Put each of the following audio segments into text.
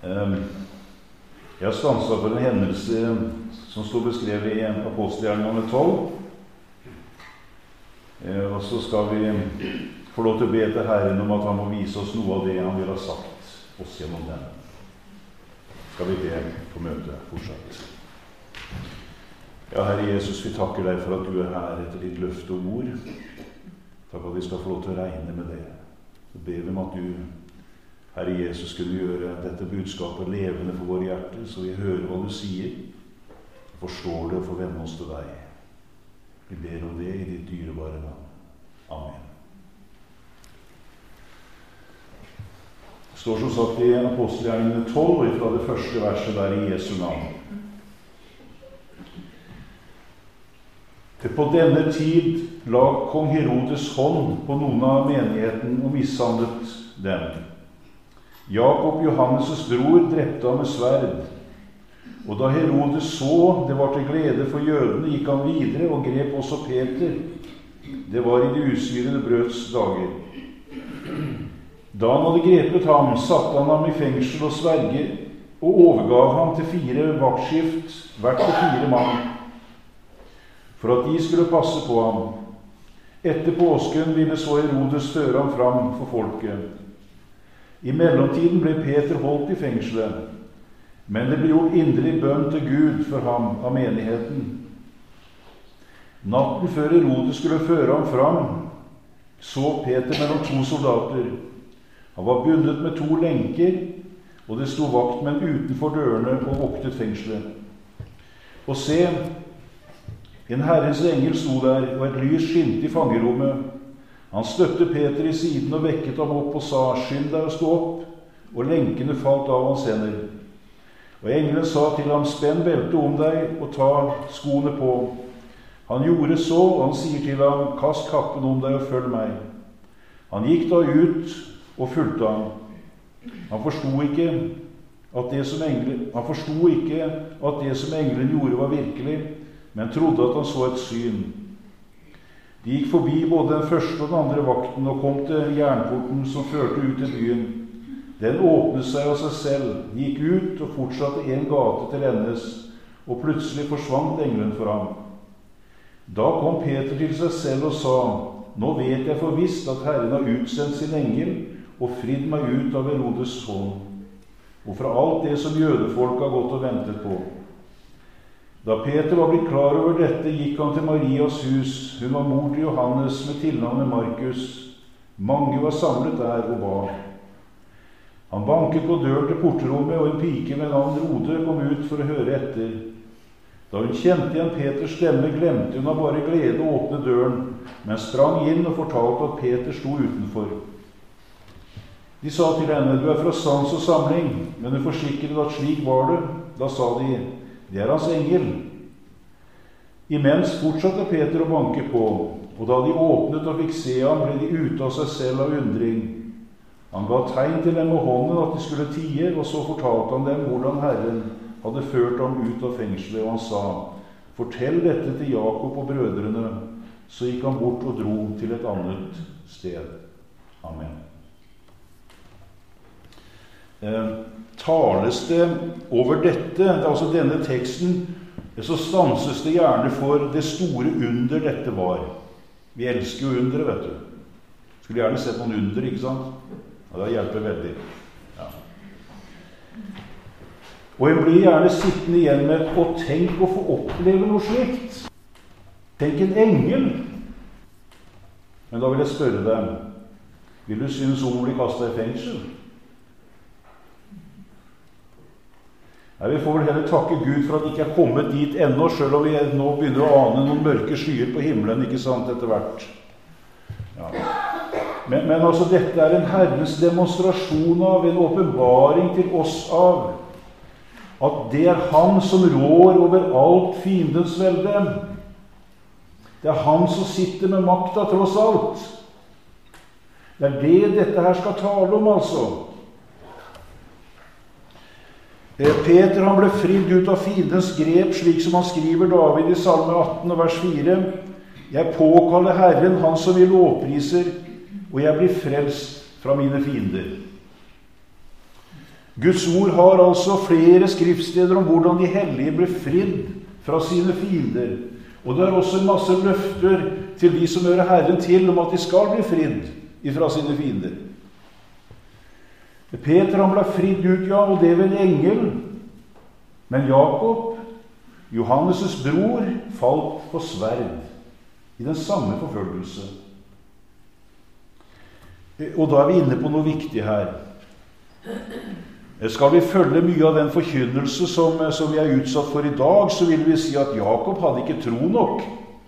Jeg har stanset for en hendelse som står beskrevet i Apostelgjerningen 12. Og så skal vi få lov til å be til Herren om at han må vise oss noe av det han vil ha sagt oss gjennom den. Skal vi be på møtet fortsatt. Ja, Herre Jesus, vi takker deg for at du er her etter ditt løfte og ord. Takk at vi skal få lov til å regne med det. Så ber vi om at du, Herre Jesus, skulle gjøre dette budskapet levende for våre hjerter, så vi hører hva du sier, forstår det og får vende oss til deg. Vi ber om det i ditt dyrebare navn. Amen. Det står som sagt i Apostelgjerningene 12, og fra det første verset der i Jesu navn. På denne tid la kong Herodes hånd på noen av menigheten og mishandlet dem. Jakob, Johannes' bror, drepte ham med sverd. Og da Herodes så det var til glede for jødene, gikk han videre og grep også Peter. Det var i de usvirrede brøds dager. Da han hadde grepet ham, satte han ham i fengsel og sverger, og overgav ham til 4 vaktskift, hvert til 4 mann, for at de skulle passe på ham. Etter påsken ville så Herodes føre ham fram for folket. I mellomtiden ble Peter holdt i fengselet, men det ble gjort inderlig bønn til Gud for ham av menigheten. Natten før Herodes skulle føre ham fram, så Peter mellom 2 soldater. Han var bundet med 2 lenker, og det sto vaktmenn utenfor dørene og voktet fengselet. Og se, en Herrens engel sto der, og et lys skinte i fangerommet. Han støtte Peter i siden og vekket ham opp og sa, «Skynd deg å stå opp», og lenkene falt av hans hender. Og engelen sa til ham, «Spenn beltet om deg og ta skoene på». Han gjorde så, og han sier til ham, «Kast kappen om deg og følg meg». Han gikk da ut og fulgte ham. Han forstod ikke at det som engelen gjorde var virkelig, men trodde at han så et syn. De gikk forbi både den første og den andre vakten og kom til jernporten som førte ut til byen. Den åpnet seg av seg selv, de gikk ut og fortsatte en gate til endes, og plutselig forsvant engelen for ham. Da kom Peter til seg selv og sa, «Nå vet jeg for visst at Herren har utsendt sin engel og fridd meg ut av Herodes hånd, og fra alt det som jødefolk har gått og ventet på.» Da Peter var blitt klar over dette, gikk han til Marias hus. Hun var mor til Johannes med tilnavnet Markus. Mange var samlet der og ba. Han banket på døren til portrommet, og en pike med navn Rode kom ut for å høre etter. Da hun kjente igjen Peters stemme, glemte hun av bare glede å åpne døren, men sprang inn og fortalte at Peter sto utenfor. De sa til henne, «Du er fra sans og samling», men hun forsikret at slik var det. Da sa de, «Det er hans engel». Imens fortsatte Peter å banke på, og da de åpnet og fikk se ham, ble de ute av seg selv av undring. Han ga tegn til dem med hånden at de skulle tie, og så fortalte han dem hvordan Herren hadde ført ham ut av fengselet, og han sa, «Fortell dette til Jakob og brødrene». Så gikk han bort og dro til et annet sted. Amen. Tales det over dette, altså denne teksten, så stanses det gjerne for det store under dette var. Vi elsker jo under, vet du. Skulle gjerne sett noen under, ikke sant? Ja, det hjelper veldig. Ja. Og en blir gjerne sittende igjen med, og tenk å få oppleve noe slikt. Tenk en engel. Men da vil jeg spørre deg, vil du synes om å bli kastet i fengsel? Vi får vel heller takke Gud for at det ikke er kommet dit ennå, selv om vi nå begynner å ane noen mørke skyer på himmelen, ikke sant, etter hvert. Ja. Men altså, dette er en Herrens demonstrasjon av, en åpenbaring til oss av, at det er Han som rår over alt fiendens velde. Det er Han som sitter med makta tross alt. Det er det dette her skal tale om, altså. Peter han ble fridd ut av fiendens grep, slik som han skriver David i Salme 18 vers 4. «Jeg påkaller Herren, han som vi lovpriser, og jeg blir frelst fra mine fiender.» Guds ord har altså flere skriftsteder om hvordan de hellige ble fridd fra sine fiender. Og det er også en masse løfter til de som hører Herren til, om at de skal bli fridd fra sine fiender. Peter han ble fridd ut, ja, og det ved en engel. Men Jakob, Johannes' bror, falt på sverd i den samme forfølgelse. Og da er vi inne på noe viktig her. Skal vi følge mye av den forkynnelse som vi er utsatt for i dag, så vil vi si at Jakob hadde ikke tro nok,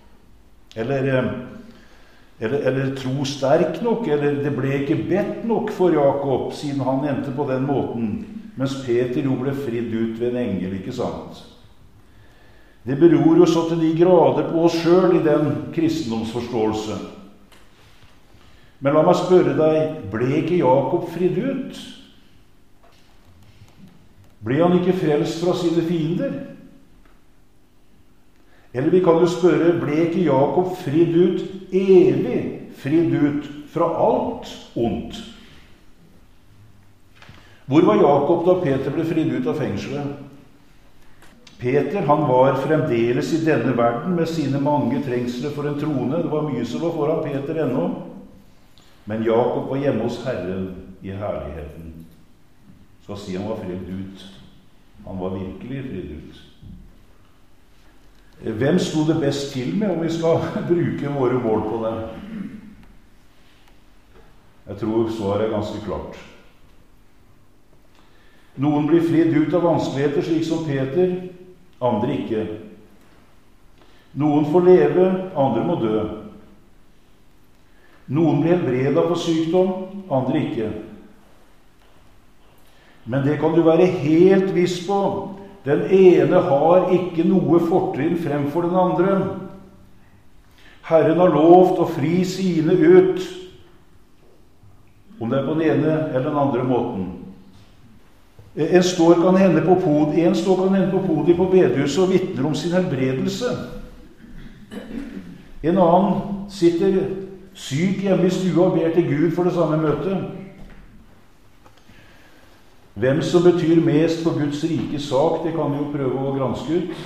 eller tro sterk nok, eller det ble ikke bedt nok for Jakob, siden han endte på den måten, mens Peter jo ble fridd ut ved en engel, ikke sant? Det beror jo så til de grader på oss selv i den kristendomsforståelse. Men la meg spørre deg, ble ikke Jakob fridd ut? Ble han ikke frelst fra sine fiender? Eller vi kan jo spørre, ble ikke Jakob fridd ut, evig fridd ut fra alt ondt? Hvor var Jakob da Peter ble fridd ut av fengselet? Peter, han var fremdeles i denne verden med sine mange trengsler for en trone. Det var mye som var foran Peter ennå. Men Jakob var hjemme hos Herren i herligheten. Skal si han var fridd ut. Han var virkelig fridd ut. Hvem sto det best til med, om vi skal bruke våre mål på det? Jeg tror svaret er ganske klart. Noen blir fridd ut av vanskeligheter, slik som Peter, andre ikke. Noen får leve, andre må dø. Noen blir helbredet for sykdom, andre ikke. Men det kan du være helt viss på. Den ene har ikke noe fortrinn fremfor den andre. Herren har lovt å fri sine ut, om det er på den ene eller den andre måten. En står kan hende på podiet på bedehuset og vitner om sin helbredelse. En annen sitter syk hjemme i stua og ber til Gud for det samme møtet. Hvem som betyr mest for Guds rike sak, det kan vi jo prøve å granske ut.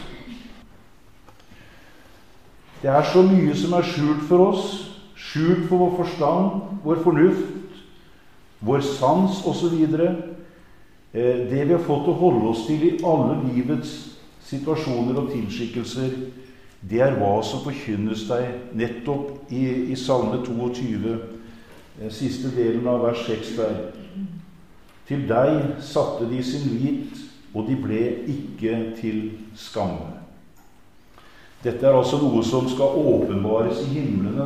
Det er så mye som er skjult for oss, skjult for vår forstand, vår fornuft, vår sans osv. Det vi har fått å holde oss til i alle livets situasjoner og tilskikkelser, det er hva som forkynnes deg nettopp i Salme 22, siste delen av vers 6 der. Til deg satte de sin lit, og de ble ikke til skamme. Dette er altså noe som skal åpenbares i himlene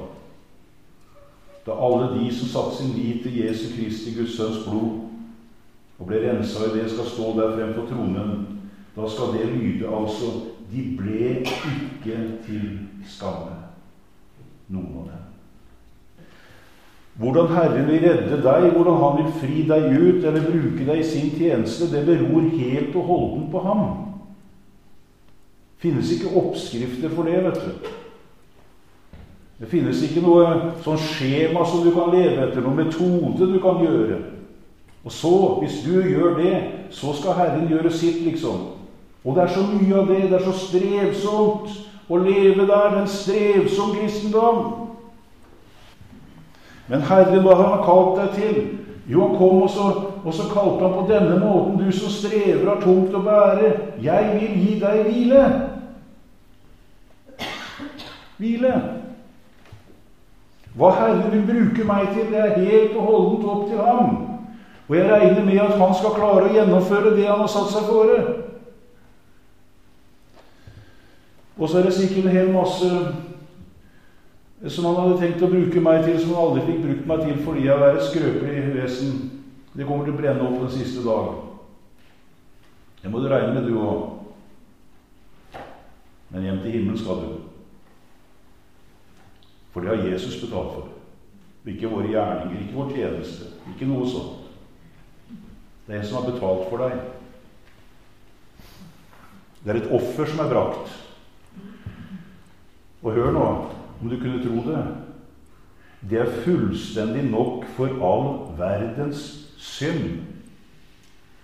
da alle de som satte sin lit til Jesu Kristi, Guds sønns blod, og ble renset i det, skal stå der frem for tronen. Da skal det lyde altså, de ble ikke til skamme, noen av dem. Hvordan Herren vil redde deg, hvordan han vil fri deg ut eller bruke deg i sin tjeneste, det beror helt og holdent på ham. Det finnes ikke oppskrifter for det, vet du. Det finnes ikke noe sånn skjema som du kan leve etter, noen metode du kan gjøre. Og så, hvis du gjør det, så skal Herren gjøre sitt, liksom. Og det er så mye av det, det er så strevsomt å leve der, en strevsom kristendom. Men Herren, hva har han kalt deg til? Jo, han kom og så kalte han på denne måten, du som strever har tungt å bære, jeg vil gi deg hvile. Hvile. Hva Herren vil bruke meg til, det er helt og holdent opp til ham. Og jeg regner med at han skal klare å gjennomføre det han har satt seg fore. Og så er det sikkert en hel masse som han hadde tenkt å bruke meg til, som han aldri fikk brukt meg til fordi jeg er et skrøpelig vesen. Det kommer til å brenne opp den siste dag. Det må du regne med, du også. Men hjem til himmelen skal du. For det har Jesus betalt for. Ikke våre gjerninger, ikke vår tjeneste, ikke noe sånt. Det er en som har betalt for deg. Det er et offer som er brakt. Og hør nå, om du kunne tro det. Det er fullstendig nok for all verdens synd.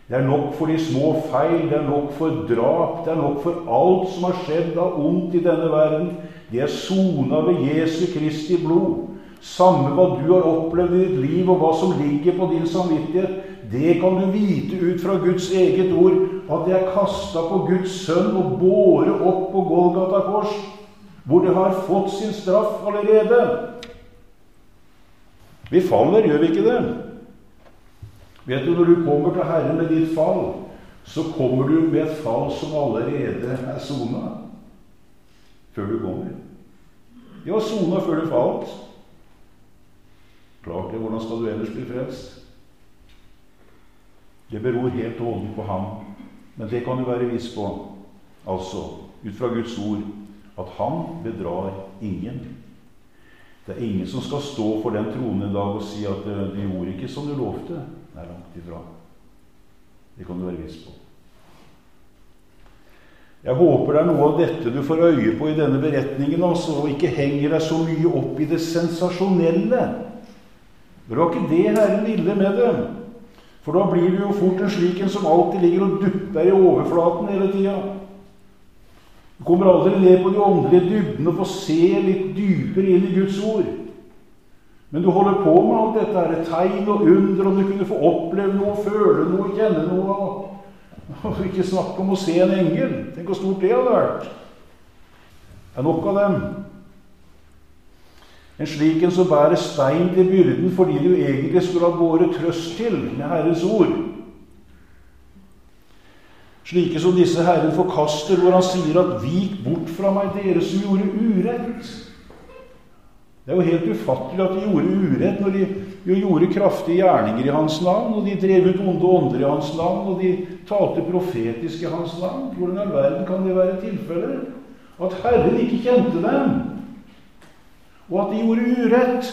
Det er nok for de små feil, det er nok for drap, det er nok for alt som har skjedd av ondt i denne verden. Det er sonet ved Jesu Kristi blod. Samme hva du har opplevd i ditt liv, og hva som ligger på din samvittighet, det kan du vite ut fra Guds eget ord, at det er kastet på Guds sønn og båret opp på Golgata kors, hvor det har fått sin straff allerede. Vi faller, gjør vi ikke det? Vet du, når du kommer til Herren med ditt fall, så kommer du med et fall som allerede er sonet, før du kommer. De var sonet før du falt. Klart det, hvordan skal du ellers bli frelst? Det beror helt og holdent på ham, men det kan du være viss på, altså, ut fra Guds ord, at han bedrar ingen. Det er ingen som skal stå for den tronen en dag og si at du gjorde ikke som du lovte. Det er langt ifra. Det kan du være viss på. Jeg håper det er noe av dette du får øye på i denne beretningen også, og ikke henger deg så mye opp i det sensasjonelle. Det var ikke det Herren ville med det. For da blir du jo fort en slik en som alltid ligger og dupper i overflaten hele tiden. Du kommer aldri ned på de åndelige dybdene og får se litt dypere inn i Guds ord. Men du holder på med alt dette her, tegn og under, om du kunne få oppleve noe, føle noe, kjenne noe, og ikke snakke om å se en engel. Tenk hvor stort det hadde vært. Det er nok av dem. En slik en som bærer stein til byrden fordi du egentlig skulle ha båret trøst til med Herrens ord. Slike som disse Herren forkaster, hvor han sier at «Vik bort fra meg dere som gjorde urett». Det er jo helt ufattelig at de gjorde urett når de gjorde kraftige gjerninger i hans navn, og de drev ut onde ånder i hans navn, og de talte profetisk i hans navn. Hvordan i all verden kan det være tilfeller? At Herren ikke kjente dem, og at de gjorde urett.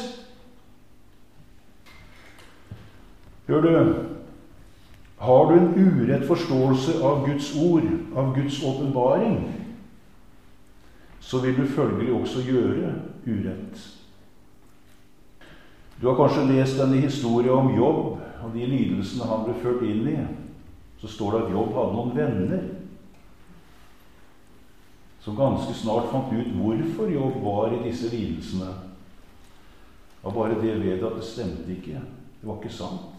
Hør du, har du en urett forståelse av Guds ord, av Guds åpenbaring, så vil du følgelig også gjøre urett. Du har kanskje lest denne historien om Jobb, og de lidelsene han ble ført inn i. Så står det at Jobb hadde noen venner, som ganske snart fant ut hvorfor Jobb var i disse lidelsene. Det var bare det ved at det stemte ikke. Det var ikke sant.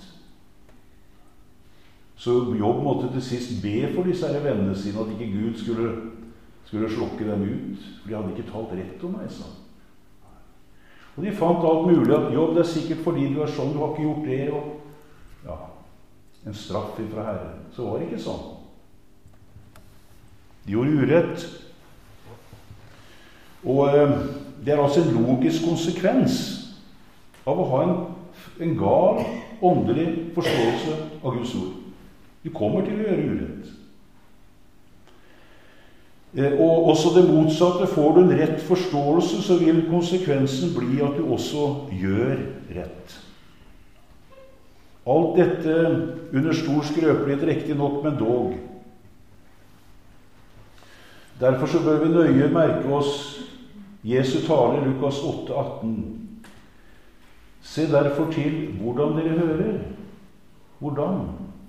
Så Jobb måtte til sist be for disse her vennene sine, at ikke Gud skulle slokke dem ut. For de hadde ikke talt rett om meg, sa han. Og de fant alt mulig, at Jobb, det er sikkert fordi du er sånn, du har ikke gjort det, og ja, en straff fra Herren. Så var det ikke sånn. De gjorde urett. Og det er altså en logisk konsekvens av å ha en gal, åndelig forståelse av Guds ord. Du kommer til å gjøre urett. Og også det motsatte. Får du en rett forståelse, så vil konsekvensen bli at du også gjør rett. Alt dette under stor skrøpelighet, riktig nok, men dog. Derfor så bør vi nøye merke oss Jesu tale i Lukas 8,18. Se derfor til hvordan dere hører. Hvordan?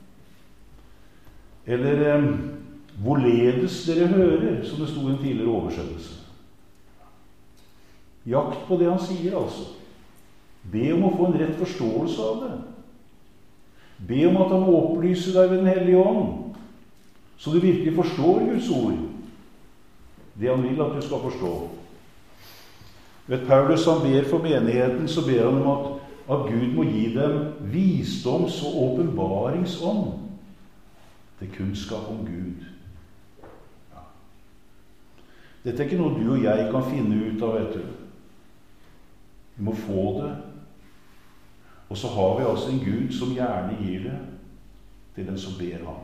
Eller hvorledes dere hører, som det sto i en tidligere oversettelse. Jakt på det han sier, altså. Be om å få en rett forståelse av det. Be om at han opplyser deg ved den hellige ånd, så du virkelig forstår Guds ord. Det han vil at du skal forstå. Vet Paulus, han ber for menigheten, så ber han om at Gud må gi dem visdoms- og åpenbaringsånd til kunnskap om Gud. Dette er ikke noe du og jeg kan finne ut av, vet du. Vi må få det. Og så har vi altså en Gud som gjerne gir det til den som ber ham.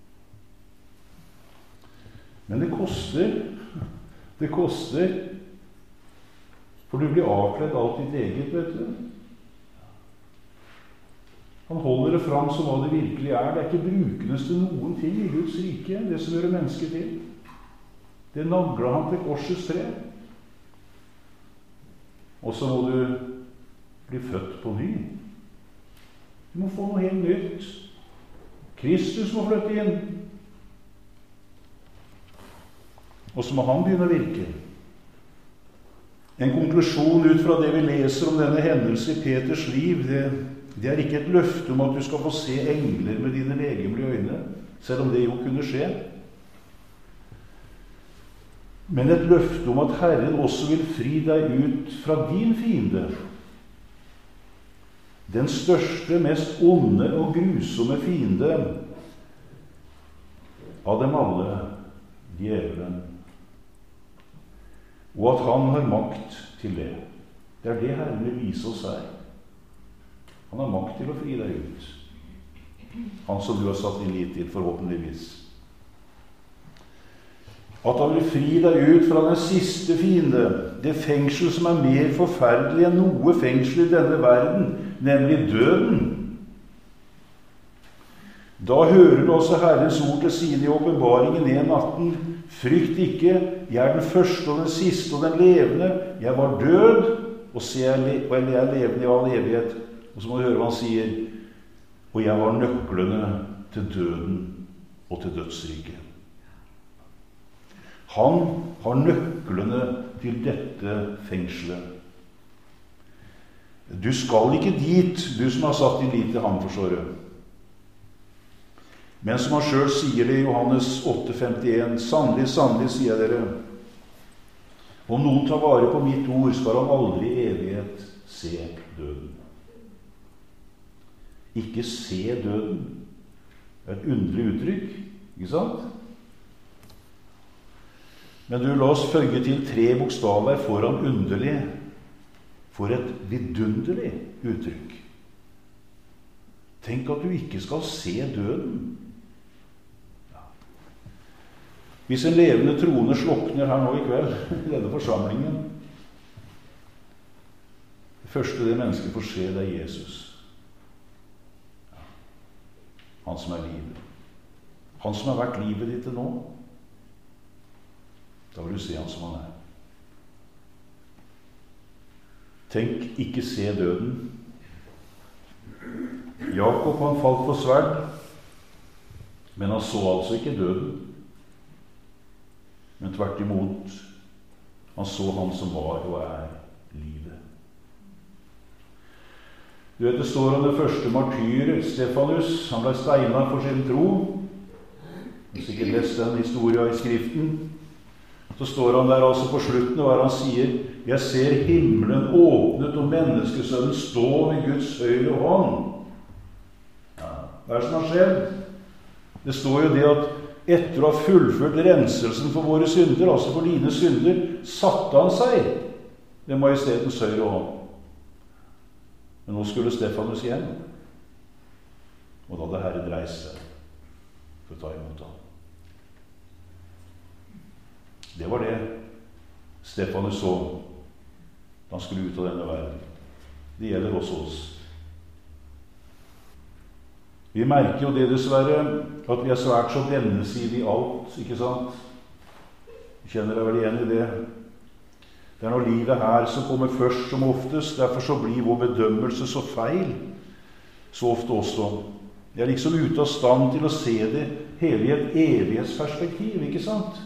Men det koster. Det koster. For du blir avkledd alt ditt eget, vet du. Han holder det fram som hva det virkelig er. Det er ikke brukende til noen ting i Guds rike, det som gjør mennesket til. Det nagler han til korsets tre. Og så må du bli født på ny. Du må få noe helt nytt. Kristus må flytte inn. Og så må han begynne å virke. En konklusjon ut fra det vi leser om denne hendelse i Peters liv, det er ikke et løfte om at du skal få se engler med dine legemlige øyne, selv om det jo kunne skje. Men et løfte om at Herren også vil fri deg ut fra din fiende. Den største, mest onde og grusomme fiende av dem alle, djevelen. Og at han har makt til det. Det er det Herren vil vise oss her. Han har makt til å fri deg ut. Han som du har satt din lit til, forhåpentligvis. At han vil fri deg ut fra den siste fiende, det fengsel som er mer forferdelig enn noe fengsel i denne verden, nemlig døden. Da hører du også Herrens ord til sine i Åpenbaringen 1,18. Frykt ikke, jeg er den første og den siste og den levende. Jeg var død, og jeg er levende i all evighet. Og så må du høre hva han sier. Og jeg har nøklene til døden og til dødsriket. Han har nøklene til dette fengselet. Du skal ikke dit, du som har satt din lit til ham, forstår du. Men som han selv sier det i Johannes 8,51, sannelig, sannelig, sier dere, om noen tar vare på mitt ord, skal han aldri i evighet se døden. Ikke se døden. Det er et underlig uttrykk, ikke sant? Men du, la oss følge til 3 bokstaver foran underlig, for et vidunderlig uttrykk. Tenk at du ikke skal se døden. Ja. Hvis en levende troende slukner her nå i kveld, i denne forsamlingen, det første det mennesket får se, det er Jesus. Ja. Han som er livet. Han som har vært livet ditt til nå. Da vil du se han som han er. Tenk, ikke se døden. Jakob, han falt for sverd, men han så altså ikke døden. Men tvert imot, han så han som var og er livet. Du vet, det står om den første martyr, Stefanus. Han ble steinet for sin tro. Du har sikkert lest den historien i Skriften. Så står han der altså på slutten, og han sier, jeg ser himmelen åpnet og menneskesønnen stå ved Guds høyre hånd. Ja, hva er det som har skjedd? Det står jo det at etter å ha fullført renselsen for våre synder, altså for dine synder, satte han seg ved majestetens høyre hånd. Men nå skulle Stefanus hjem, og da hadde Herren reist seg for å ta imot ham. Det var det Stefanus så da han skulle ut av denne verden. Det gjelder også oss. Vi merker jo det dessverre, at vi er svært så vennesidige i alt, ikke sant? Vi kjenner deg vel igjen i det. Det er når livet her som kommer først som oftest, derfor så blir vår bedømmelse så feil, så ofte også. Vi er liksom ute av stand til å se det hele i et evighetsperspektiv, ikke sant?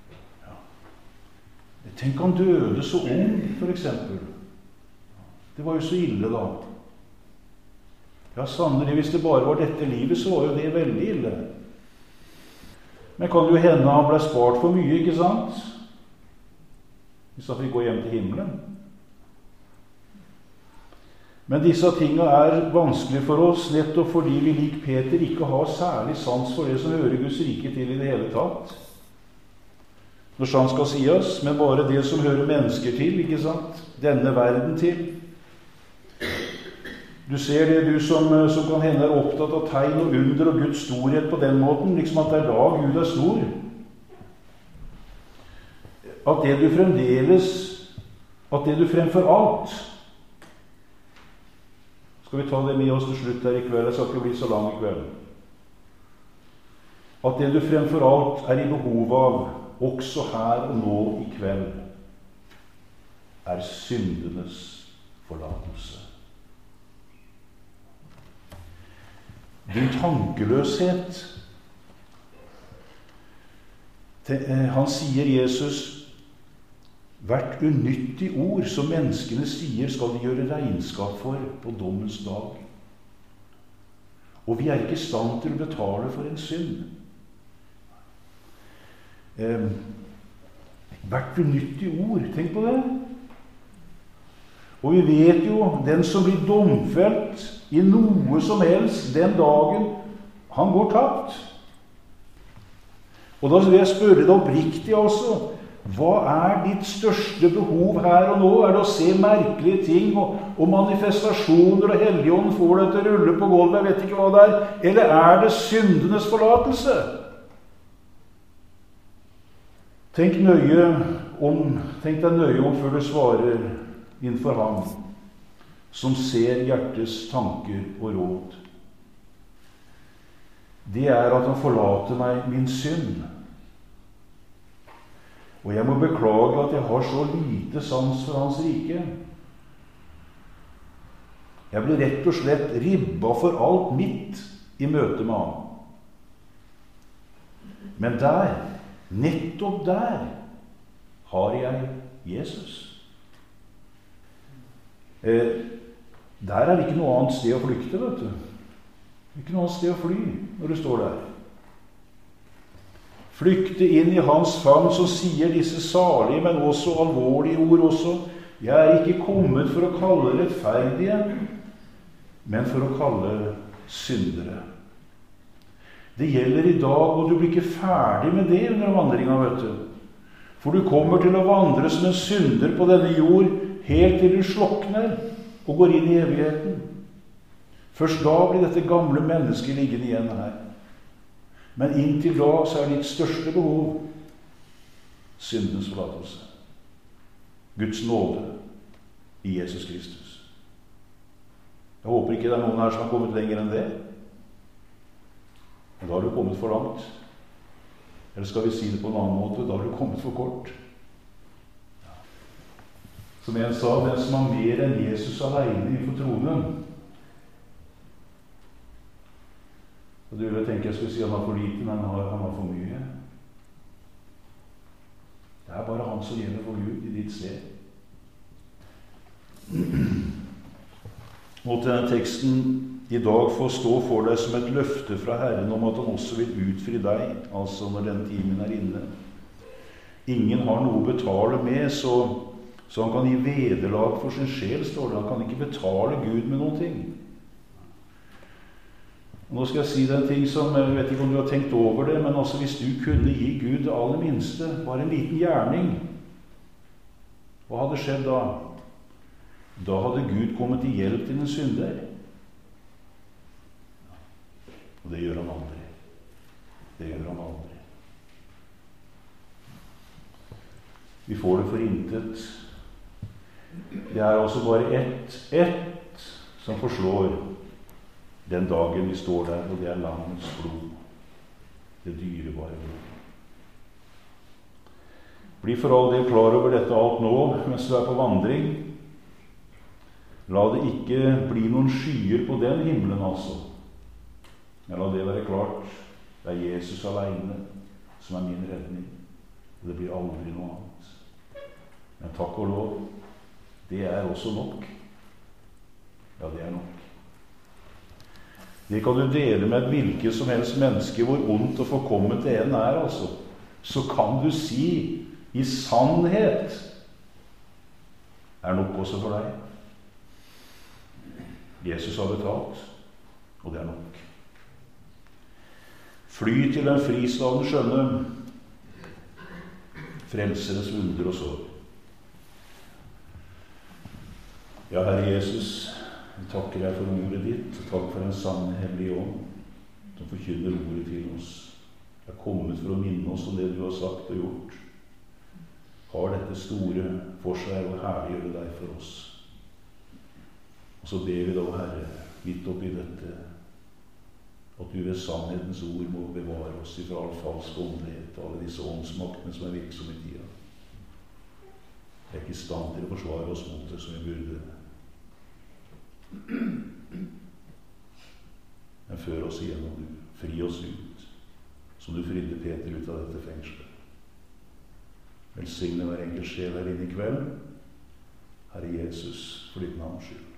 Tenk han døde så ung, for eksempel. Det var jo så ille da. Ja, sannelig, hvis det bare var dette livet, så var jo det veldig ille. Men kan jo hende han ble spart for mye, ikke sant? Hvis han fikk gå hjem til himmelen. Men disse tingene er vanskelig for oss, nettopp fordi vi lik Peter ikke har særlig sans for det som hører Guds rike til i det hele tatt. Når sant skal sies, men bare det som hører mennesker til, ikke sant? Denne verden til. Du ser det, du som kan hende er opptatt av tegn og under og Guds storhet på den måten, liksom at det er da Gud er stor. At det du fremdeles, at det du fremfor alt, skal vi ta det med oss til slutt her i kveld, jeg skal ikke bli så lang i kveld. At det du fremfor alt er i behov av, også her og nå i kveld, er syndenes forlatelse. din tankeløshet. Han sier, Jesus, hvert unyttig ord som menneskene sier, skal de gjøre regnskap for på dommens dag. Og vi er ikke i stand til å betale for en synd. Hvert unyttig ord, tenk på det. Og vi vet jo, den som blir domfelt i noe som helst den dagen, han går tapt. Og da vil jeg spørre deg oppriktig, altså, hva er ditt største behov her og nå? Er det å se merkelige ting og manifestasjoner, og Helligånden får deg til å rulle på gulvet, jeg vet ikke hva det er, eller er det syndenes forlatelse? Tenk deg nøye om før du svarer innenfor ham, som ser hjertets tanker og råd. Det er at han forlater meg min synd. Og jeg må beklage at jeg har så lite sans for hans rike. Jeg blir rett og slett ribba for alt mitt i møte med ham. Men der, nettopp der, har jeg Jesus. Der er det ikke noe annet sted å flykte, vet du. Ikke noe annet sted å fly når du står der. Flykte inn i hans favn, som sier disse salige, men også alvorlige ord også. Jeg er ikke kommet for å kalle rettferdige, men for å kalle syndere. Det gjelder i dag, og du blir ikke ferdig med det under vandringen, vet du. For du kommer til å vandre som en synder på denne jord, helt til du slokner og går inn i evigheten. Først da blir dette gamle mennesket liggende igjen her. Men inntil da så er ditt største behov syndens forlatelse. Guds nåde i Jesus Kristus. Jeg håper ikke det er noen her som har kommet lenger enn det. Men da har du kommet for langt. Eller skal vi si det på en annen måte, da har du kommet for kort. Som en sa, den som har mer enn Jesus alene innenfor tronen. Og du vil tenke jeg skulle si han har for lite, men han har for mye. Det er bare han som gjelder for Gud i ditt sted. Måtte denne teksten i dag få stå for deg som et løfte fra Herren om at han også vil utfri deg, altså når den timen er inne. Ingen har noe å betale med, så han kan gi vederlag for sin sjel, står det. Han kan ikke betale Gud med noen ting. Og nå skal jeg si deg en ting som, jeg vet ikke om du har tenkt over det, men altså hvis du kunne gi Gud det aller minste, bare en liten gjerning, hva hadde skjedd da? Da hadde Gud kommet til hjelp til en synder. Og det gjør han aldri. Det gjør han aldri. Vi får det for intet. Det er altså bare ett som forslår den dagen vi står der, og det er lammets blod. Det dyrebare blod. Bli for all del klar over dette alt nå, mens du er på vandring. La det ikke bli noen skyer på den himmelen, altså. Men la det være klart. Det er Jesus alene som er min redning. Og det blir aldri noe annet. Men takk og lov, det er også nok. Ja, det er nok. Det kan du dele med et hvilket som helst menneske, hvor ondt og forkomment det enn er, altså. Så kan du si i sannhet er nok også for deg. Jesus har betalt, og det er nok. Fly til den fristavne skjønne frelseres under og sår. Ja, Herre Jesus, jeg takker deg for ordet ditt, og takk for den sanne hellige ånd, som forkynner ordet til oss. Jeg er kommet for å minne oss om det du har sagt og gjort. Har dette store for seg og herliggjøre deg for oss. Og så ber vi da, Herre, midt oppi dette, at du ved sannhetens ord må bevare oss ifra all falsk åndelighet, alle disse åndsmaktene som er virksomme i tida. Jeg er ikke i stand til å forsvare oss mot det som vi burde. Men før oss igjennom, du. Fri oss ut, som du fridde Peter ut av dette fengselet. Velsigne hver enkelt sjel her inne i kveld. Herre Jesus, for ditt navns skyld.